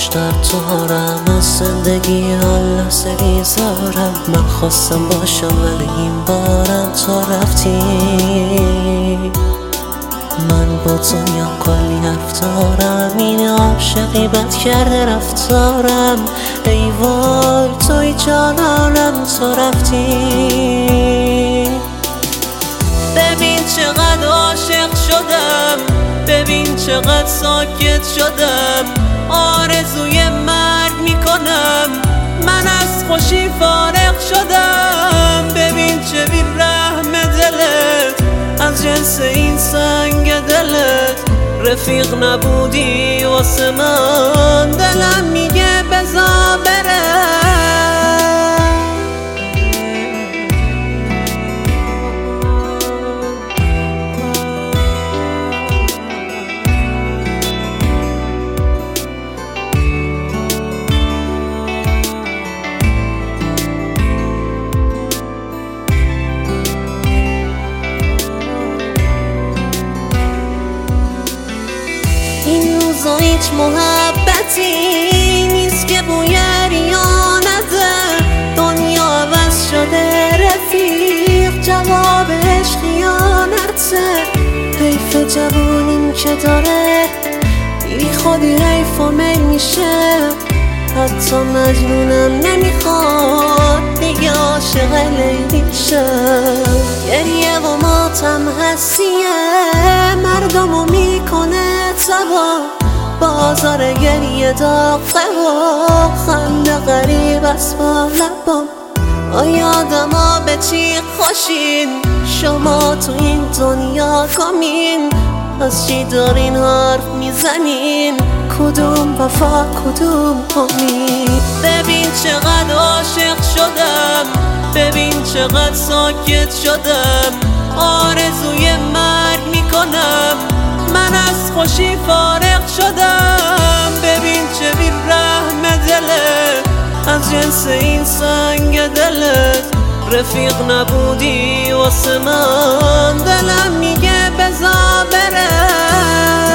همش در تارم، از زندگی حالا بیزارم. من خواستم باشم ولی این بارم تا رفتی. من با دنیا کلی حرف دارم، این عاشقی بد کرده رفتارم. ای وای توی جانانم تا رفتی. ببین چقدر عاشق شدم، ببین چقدر ساکت شدم. آرزوی مرگ میکنم، من از خوشی فارغ شدم. ببین چه بی رحم دلت، از جنس این سنگ دلت. رفیق نبودی واسه من، دلم میگه بذار بره. این روزا هیچ محبتی نیست که بوی ریا نده. دنیا عوض شده رفیق، جوابش خیانته. حیف جوونیم که داره بی خودی، حیف و میل میشه. حتی مجنونم نمیخواد دیگه عاشق لیلی شه. گریه و ماتم حسیه، مردمو میکنه تبا. بازار گریه داغه و خنده غریب است با لبام. آدما به چی خوشین، شما تو این دنیا کمین. از چی دارین حرف میزنین، کدوم وفا کدوم امید. ببین چقدر عاشق شدم، ببین چقدر ساکت شدم. آرزوی مرگ میکنم، من از خوشی فارغ شدم. ببین چه بی رحم دلت، از جنس این سنگ دلت. رفیق نبودی واسه من، دلم میگه بذار بره.